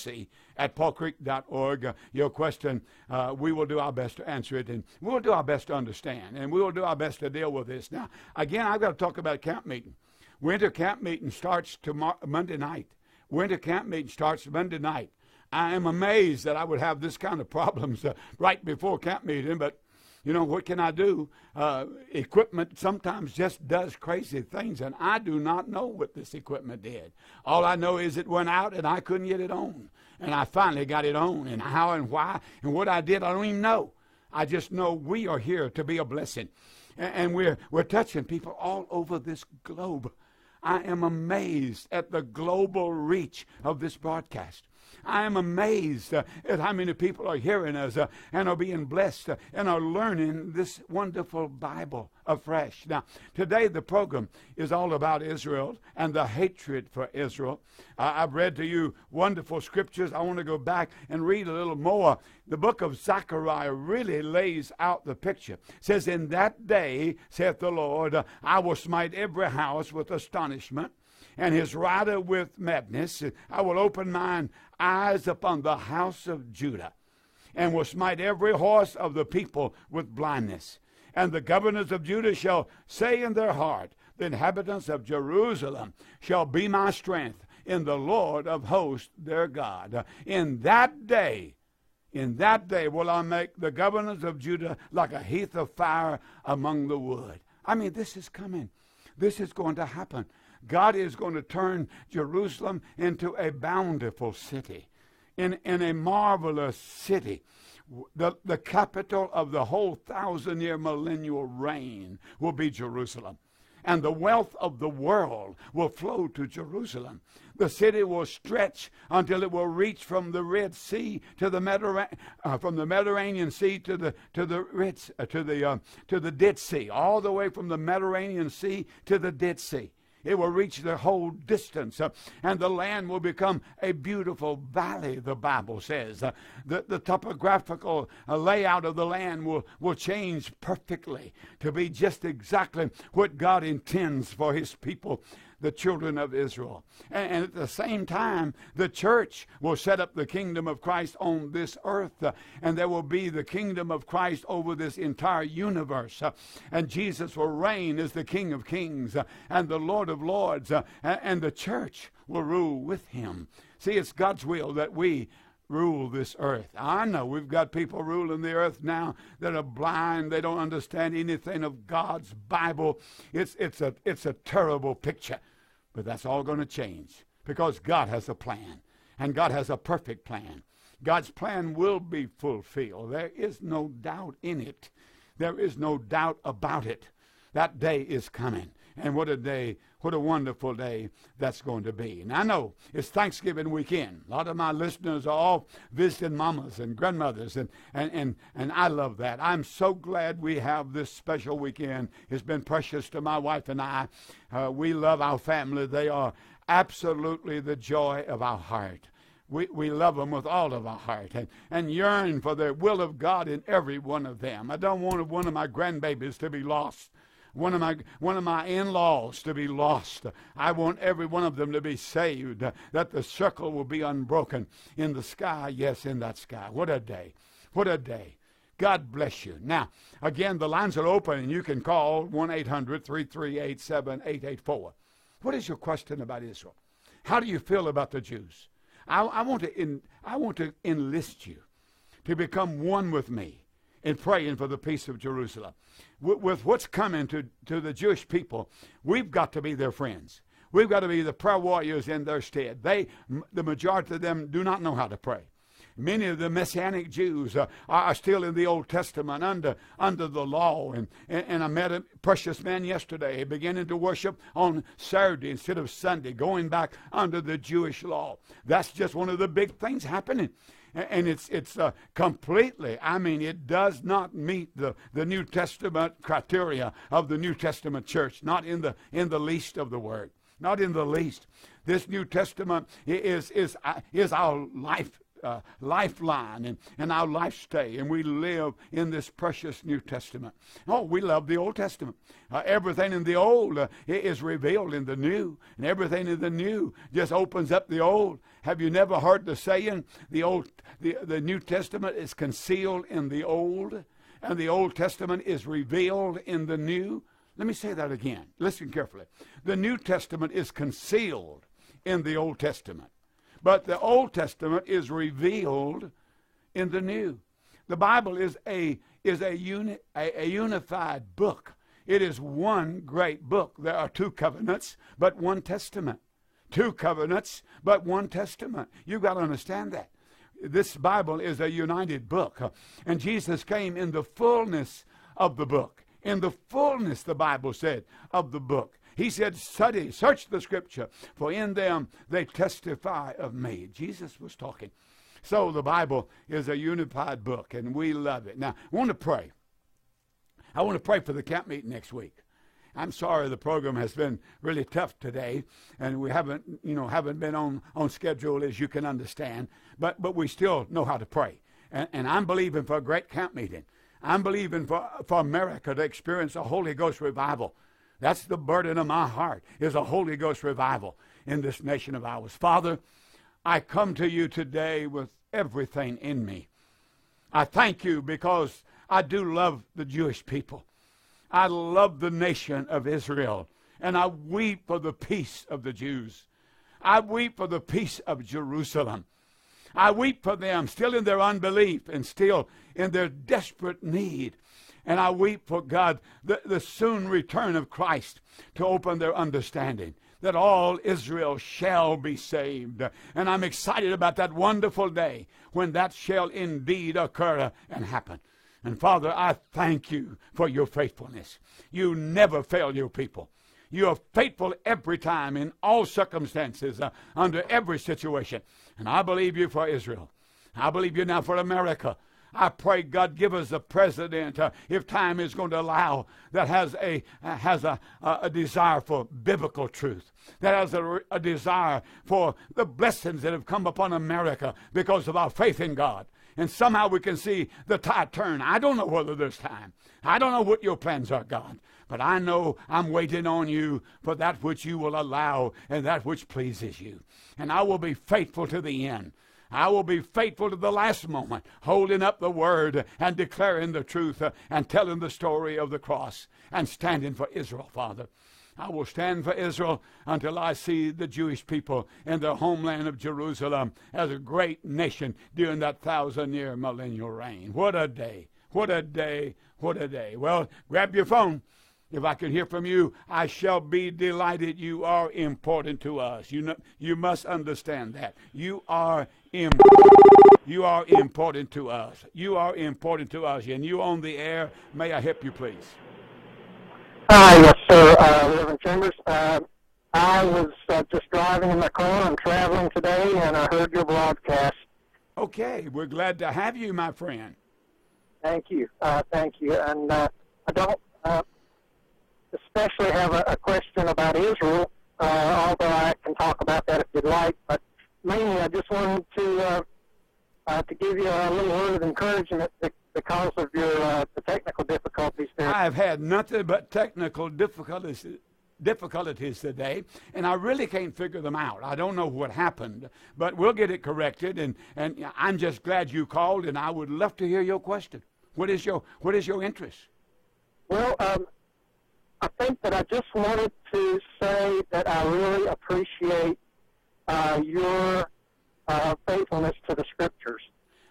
jrc@paulcreek.org. Your question, we will do our best to answer it, and we'll do our best to understand, and we will do our best to deal with this. Now, again, I've got to talk about camp meeting. Winter camp meeting starts Monday night. Winter camp meeting starts Monday night. I am amazed that I would have this kind of problems right before camp meeting, but you know, what can I do? Equipment sometimes just does crazy things, and I do not know what this equipment did. All I know is it went out, and I couldn't get it on. And I finally got it on, and how and why and what I did, I don't even know. I just know we are here to be a blessing. And we're touching people all over this globe. I am amazed at the global reach of this broadcast. I am amazed at how many people are hearing us and are being blessed and are learning this wonderful Bible afresh. Now, today the program is all about Israel and the hatred for Israel. I've read to you wonderful scriptures. I want to go back and read a little more. The book of Zechariah really lays out the picture. It says, "In that day, saith the Lord, I will smite every house with astonishment, and his rider with madness. I will open mine eyes upon the house of Judah, and will smite every horse of the people with blindness. And the governors of Judah shall say in their heart, the inhabitants of Jerusalem shall be my strength in the Lord of hosts their God. In that day will I make the governors of Judah like a heath of fire among the wood." I mean, this is coming. This is going to happen. God is going to turn Jerusalem into a bountiful city, in a marvelous city. The capital of the whole 1,000-year millennial reign will be Jerusalem. And the wealth of the world will flow to Jerusalem. The city will stretch until it will reach from the Red Sea to the from the Mediterranean Sea to the Dead Sea, all the way from the Mediterranean Sea to the Dead Sea. It will reach the whole distance, and the land will become a beautiful valley, the Bible says. The topographical layout of the land will change perfectly to be just exactly what God intends for his people, the children of Israel. And at the same time, the church will set up the kingdom of Christ on this earth, and there will be the kingdom of Christ over this entire universe. And Jesus will reign as the King of Kings and the Lord of Lords, and the church will rule with him. See, it's God's will that we rule this earth. I know we've got people ruling the earth now that are blind. They don't understand anything of God's Bible. It's a terrible picture. But that's all going to change because God has a plan, and God has a perfect plan. God's plan will be fulfilled. There is no doubt in it. There is no doubt about it. That day is coming. And what a day, what a wonderful day that's going to be. And I know it's Thanksgiving weekend. A lot of my listeners are all visiting mamas and grandmothers, and I love that. I'm so glad we have this special weekend. It's been precious to my wife and I. We love our family. They are absolutely the joy of our heart. We love them with all of our heart and yearn for the will of God in every one of them. I don't want one of my grandbabies to be lost. One of my in-laws to be lost. I want every one of them to be saved, that the circle will be unbroken in the sky. Yes, in that sky. What a day. What a day. God bless you. Now, again, the lines are open, and you can call 1-800-338-7884. What is your question about Israel? How do you feel about the Jews? I want to enlist you to become one with me in praying for the peace of Jerusalem. With what's coming to the Jewish people, we've got to be their friends. We've got to be the prayer warriors in their stead. The majority of them do not know how to pray. Many of the Messianic Jews are still in the Old Testament under the law. And I met a precious man yesterday beginning to worship on Saturday instead of Sunday, going back under the Jewish law. That's just one of the big things happening. And it's completely, it does not meet the New Testament criteria of the New Testament church, not in the least of the word, not in the least. This New Testament is our lifeline and our life stay, and we live in this precious New Testament. Oh, we love the Old Testament. Everything in the Old is revealed in the New, and everything in the New just opens up the Old. Have you never heard the saying, the New Testament is concealed in the Old, and the Old Testament is revealed in the New? Let me say that again. Listen carefully. The New Testament is concealed in the Old Testament, but the Old Testament is revealed in the New. The Bible is a unified book. It is one great book. There are two covenants, but one testament. Two covenants, but one testament. You've got to understand that. This Bible is a united book. And Jesus came in the fullness of the book. In the fullness, the Bible said, of the book. He said, study, search the Scripture, for in them they testify of me. Jesus was talking. So the Bible is a unified book, and we love it. Now, I want to pray. I want to pray for the camp meeting next week. I'm sorry the program has been really tough today, and we haven't been on schedule, as you can understand, but we still know how to pray. And I'm believing for a great camp meeting. I'm believing for America to experience a Holy Ghost revival. That's the burden of my heart, is a Holy Ghost revival in this nation of ours. Father, I come to you today with everything in me. I thank you because I do love the Jewish people. I love the nation of Israel, and I weep for the peace of the Jews. I weep for the peace of Jerusalem. I weep for them still in their unbelief and still in their desperate need. And I weep for God, the soon return of Christ to open their understanding, that all Israel shall be saved. And I'm excited about that wonderful day when that shall indeed occur and happen. And Father, I thank you for your faithfulness. You never fail your people. You are faithful every time in all circumstances, under every situation. And I believe you for Israel. I believe you now for America. I pray, God, give us a president, if time is going to allow, that has a desire for biblical truth, that has a desire for the blessings that have come upon America because of our faith in God. And somehow we can see the tide turn. I don't know whether there's time. I don't know what your plans are, God. But I know I'm waiting on you for that which you will allow and that which pleases you. And I will be faithful to the end. I will be faithful to the last moment, holding up the word and declaring the truth and telling the story of the cross and standing for Israel, Father. I will stand for Israel until I see the Jewish people in their homeland of Jerusalem as a great nation during that 1,000-year millennial reign. What a day. What a day. What a day. Well, grab your phone. If I can hear from you, I shall be delighted. You are important to us. You must understand that. You are important to us. You are important to us. And you on the air, may I help you, please? Yes, sir, Reverend Chambers. I was just driving in my car. I'm traveling today, and I heard your broadcast. Okay, we're glad to have you, my friend. Thank you. Thank you. And I don't especially have a question about Israel, although I can talk about that if you'd like. But mainly, I just wanted to give you a little word of encouragement because of your the technical difficulties there. I've had nothing but technical difficulties today, and I really can't figure them out. I don't know what happened, but we'll get it corrected, and I'm just glad you called, and I would love to hear your question. What is your interest? Well, I think that I just wanted to say that I really appreciate your faithfulness to the Scriptures.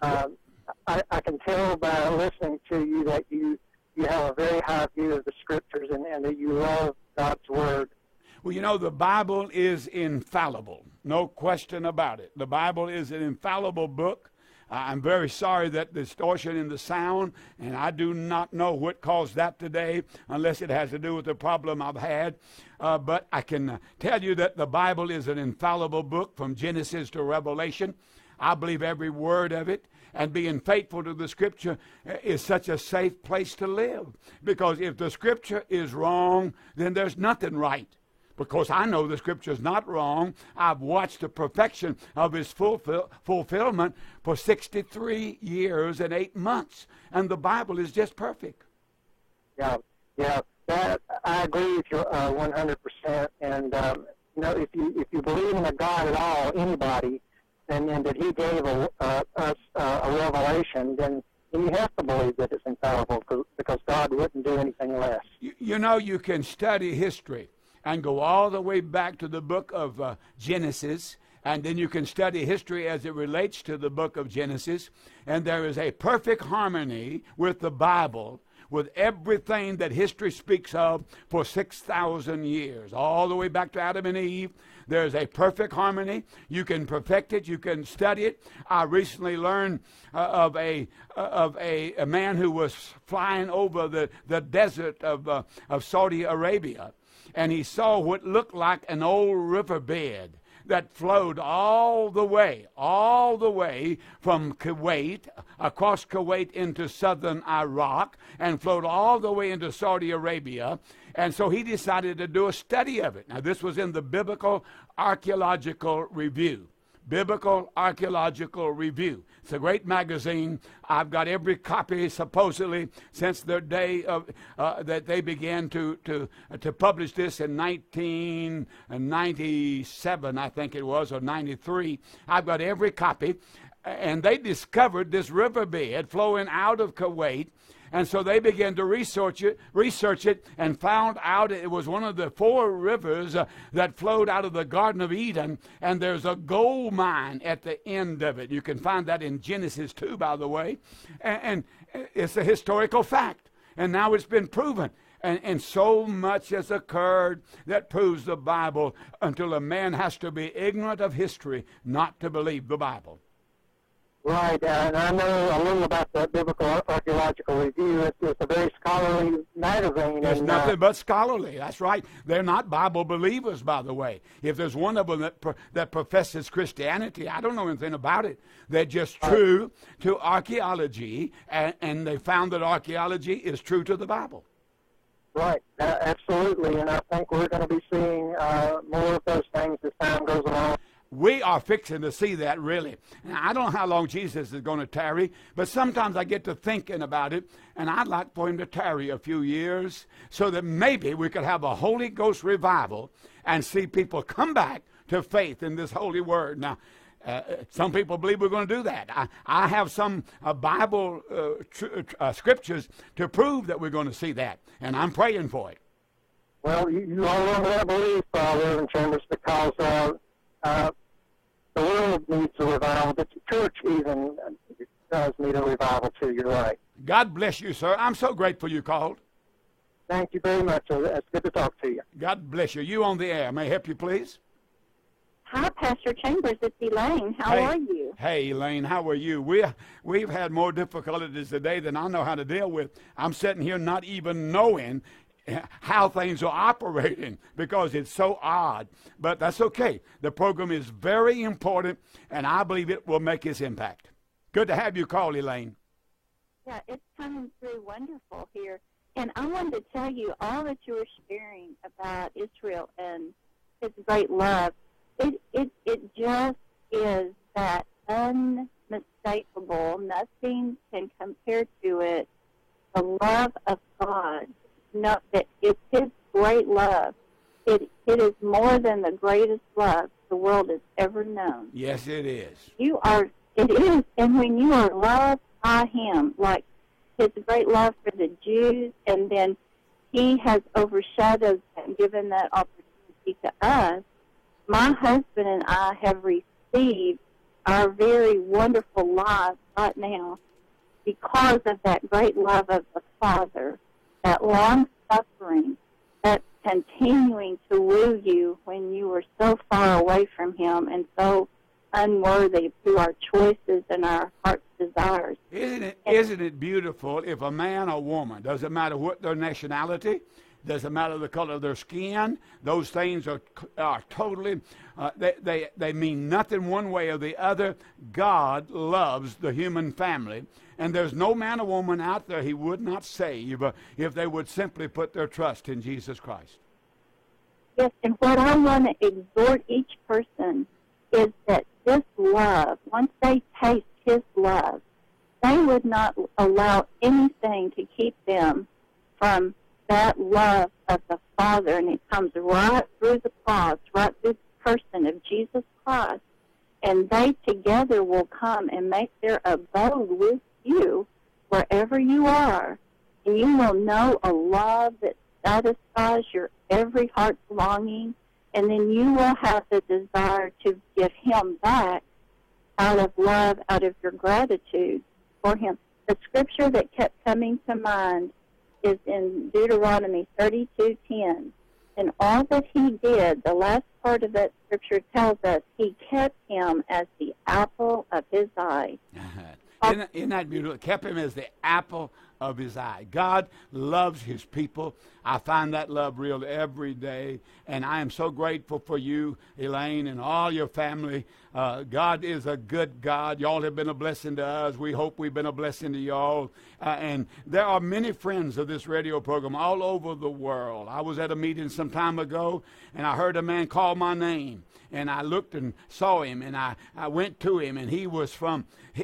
I can tell by listening to you that you have a very high view of the Scriptures and that you love God's Word. Well, you know, the Bible is infallible. No question about it. The Bible is an infallible book. I'm very sorry that distortion in the sound, and I do not know what caused that today, unless it has to do with the problem I've had. But I can tell you that the Bible is an infallible book from Genesis to Revelation. I believe every word of it, and being faithful to the Scripture is such a safe place to live. Because if the Scripture is wrong, then there's nothing right. Because I know the Scripture is not wrong. I've watched the perfection of its fulfillment for 63 years and 8 months. And the Bible is just perfect. Yeah, that, I agree with you 100%. And, if you believe in a God at all, anybody, and that he gave us a revelation, then you have to believe that it's infallible because God wouldn't do anything less. You can study history and go all the way back to the book of Genesis, and then you can study history as it relates to the book of Genesis, and there is a perfect harmony with the Bible, with everything that history speaks of for 6,000 years, all the way back to Adam and Eve. There's a perfect harmony. You can perfect it. You can study it. I recently learned of a man who was flying over the desert of Saudi Arabia, and he saw what looked like an old riverbed that flowed all the way from Kuwait, across Kuwait into southern Iraq, and flowed all the way into Saudi Arabia. And so he decided to do a study of it. Now, this was in the Biblical Archaeological Review. Biblical Archaeological Review. It's a great magazine. I've got every copy, supposedly, since the day of that they began to publish this in 1997, I think it was, or 93. I've got every copy. And they discovered this riverbed flowing out of Kuwait. And so they began to research it, and found out it was one of the 4 rivers that flowed out of the Garden of Eden, and there's a gold mine at the end of it. You can find that in Genesis 2, by the way, and it's a historical fact, and now it's been proven. And so much has occurred that proves the Bible, until a man has to be ignorant of history not to believe the Bible. Right, and I know a little about the Biblical Archaeological Review. It's a very scholarly magazine. It's and, nothing but scholarly. That's right. They're not Bible believers, by the way. If there's one of them that professes Christianity, I don't know anything about it. They're just true to archaeology, and they found that archaeology is true to the Bible. Right, absolutely, and I think we're going to be seeing more of those things as time goes along. We are fixing to see that, really. Now, I don't know how long Jesus is going to tarry, but sometimes I get to thinking about it, and I'd like for him to tarry a few years so that maybe we could have a Holy Ghost revival and see people come back to faith in this holy word. Now, some people believe we're going to do that. I have some Bible scriptures to prove that we're going to see that, and I'm praying for it. Well, you all over that belief, Reverend Chambers, because the world needs a revival, but the church even does need a revival too. You're right. God bless you, sir. I'm so grateful you called. Thank you very much. It's good to talk to you. God bless you. You on the air. May I help you, please? Hi, Pastor Chambers. It's Elaine. How are you? Hey, Elaine. How are you? We've had more difficulties today than I know how to deal with. I'm sitting here not even knowing how things are operating because it's so odd. But that's okay. The program is very important, and I believe it will make its impact. Good to have you call, Elaine. Yeah, it's coming through wonderful here. And I wanted to tell you all that you were sharing about Israel and his great love. It just is that unmistakable. Nothing can compare to it. The love of God. No, that it's his great love. It is more than the greatest love the world has ever known. Yes, it is. It is. And when you are loved by him, like his great love for the Jews, and then he has overshadowed and given that opportunity to us, my husband and I have received our very wonderful lives right now because of that great love of the Father, that long-suffering, that continuing to woo you when you were so far away from him and so unworthy through our choices and our heart's desires. Isn't it beautiful if a man or woman, doesn't matter what their nationality, doesn't matter the color of their skin, those things are totally, they mean nothing one way or the other. God loves the human family, and there's no man or woman out there he would not save if they would simply put their trust in Jesus Christ. Yes, and what I want to exhort each person is that this love, once they taste his love, they would not allow anything to keep them from that love of the Father, and it comes right through the cross, right through the person of Jesus Christ, and they together will come and make their abode with you wherever you are, and you will know a love that satisfies your every heart's longing, and then you will have the desire to give him back out of love, out of your gratitude for him. The scripture that kept coming to mind is in Deuteronomy 32:10. And all that he did, the last part of that scripture tells us, he kept him as the apple of his eye. Isn't that beautiful? Kept him as the apple of his eye. God loves his people. I find that love real every day, and I am so grateful for you, Elaine, and all your family. God is a good God. Y'all have been a blessing to us. We hope we've been a blessing to y'all. And there are many friends of this radio program all over the world. I was at a meeting some time ago, and I heard a man call my name. And I looked and saw him, and I went to him, and he was from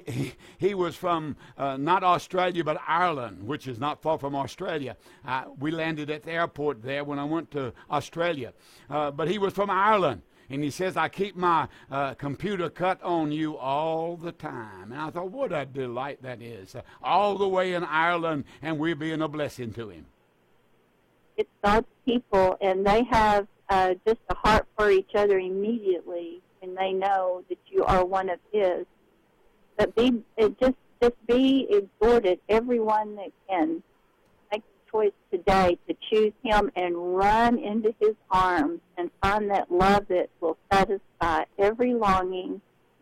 not Australia, but Ireland, which is not far from Australia. We landed at the airport there when I went to Australia. But he was from Ireland. And he says, I keep my computer cut on you all the time. And I thought, what a delight that is. All the way in Ireland, and we're being a blessing to him. It's God's people, and they have just a heart for each other immediately when they know that you are one of his. But just be exhorted, everyone that can make the choice today to choose him and run into his arms and find that love that will satisfy every longing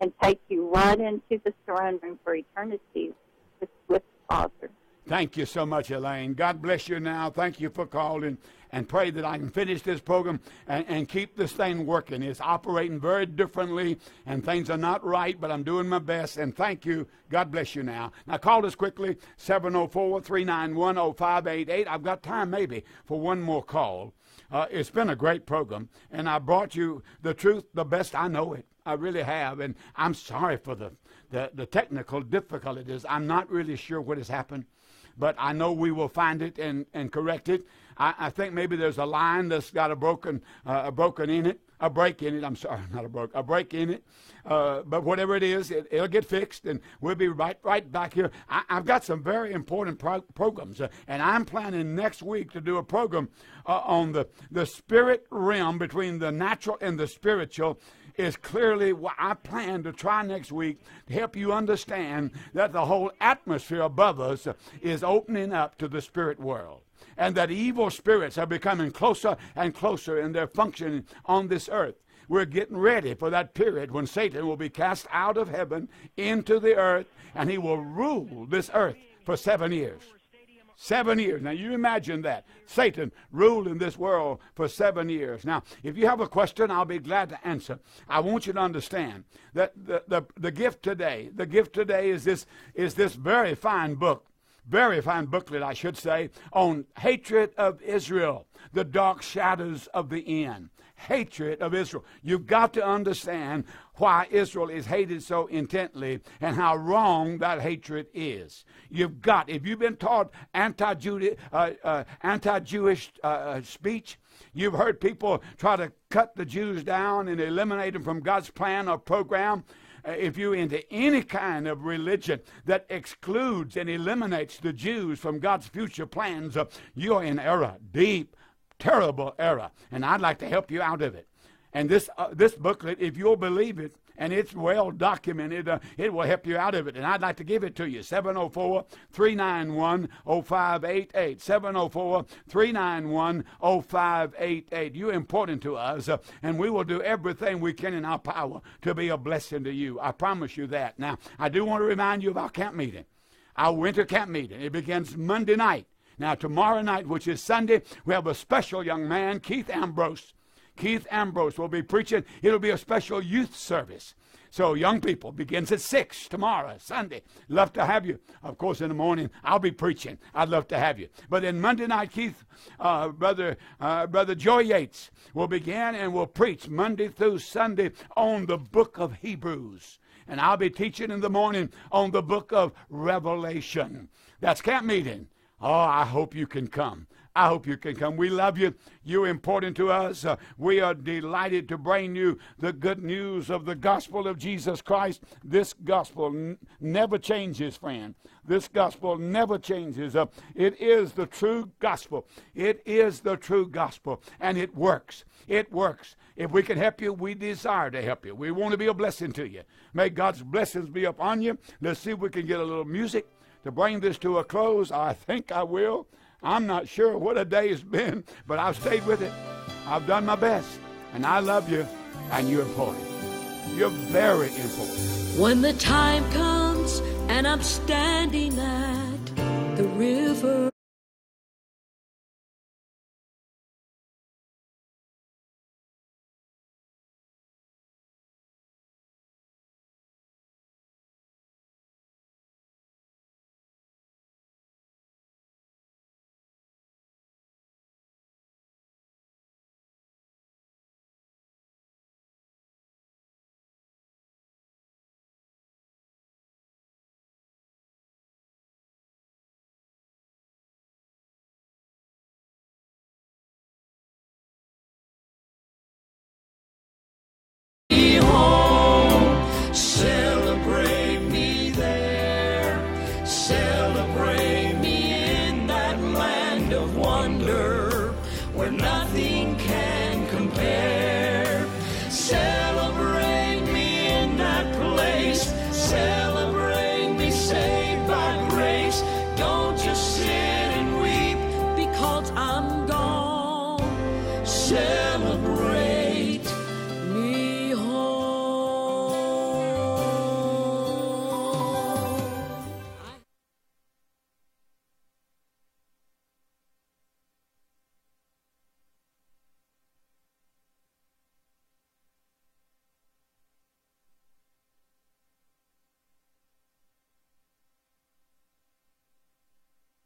and take you right into the throne room for eternity with the Father. Thank you so much, Elaine. God bless you now. Thank you for calling, and pray that I can finish this program and keep this thing working. It's operating very differently, and things are not right, but I'm doing my best, and thank you. God bless you now. Now, call us quickly, 704-391-0588. I've got time maybe for one more call. It's been a great program, and I brought you the truth the best I know it. I really have, and I'm sorry for the technical difficulties. I'm not really sure what has happened, but I know we will find it and correct it. I think maybe there's a line that's got a break in it. I'm sorry, not a break in it. But whatever it is, it'll get fixed, and we'll be right back here. I've got some very important programs, and I'm planning next week to do a program on the spirit realm between the natural and the spiritual. Is clearly what I plan to try next week to help you understand that the whole atmosphere above us is opening up to the spirit world, and that evil spirits are becoming closer and closer in their functioning on this earth. We're getting ready for that period when Satan will be cast out of heaven into the earth, and he will rule this earth for 7 years. 7 years. Now, you imagine that. Satan ruled in this world for 7 years. Now, if you have a question, I'll be glad to answer. I want you to understand that the gift today is this very fine booklet, I should say, on hatred of Israel, the dark shadows of the end. Hatred of Israel. You've got to understand why Israel is hated so intently and how wrong that hatred is. If you've been taught anti-Jewish speech, you've heard people try to cut the Jews down and eliminate them from God's plan or program. If you're into any kind of religion that excludes and eliminates the Jews from God's future plans, you're in error, deep, terrible error, and I'd like to help you out of it. And this booklet, if you'll believe it, and it's well documented, it will help you out of it, and I'd like to give it to you. 704-391-0588. 704-391-0588. You're important to us, and we will do everything we can in our power to be a blessing to you. I promise you that. Now, I do want to remind you of our camp meeting, our winter camp meeting. It begins Monday night. Now, tomorrow night, which is Sunday, we have a special young man, Keith Ambrose. Keith Ambrose will be preaching. It'll be a special youth service. So, young people, begins at 6 tomorrow, Sunday. Love to have you. Of course, in the morning, I'll be preaching. I'd love to have you. But then Monday night, Keith, Brother Joy Yates will begin and will preach Monday through Sunday on the book of Hebrews. And I'll be teaching in the morning on the book of Revelation. That's camp meeting. Oh, I hope you can come. I hope you can come. We love you. You're important to us. We are delighted to bring you the good news of the gospel of Jesus Christ. This gospel never changes, friend. This gospel never changes. It is the true gospel. It is the true gospel, and it works. It works. If we can help you, we desire to help you. We want to be a blessing to you. May God's blessings be upon you. Let's see if we can get a little music to bring this to a close. I think I will. I'm not sure what a day it's been, but I've stayed with it. I've done my best, and I love you, and you're important. You're very important. When the time comes and I'm standing at the river,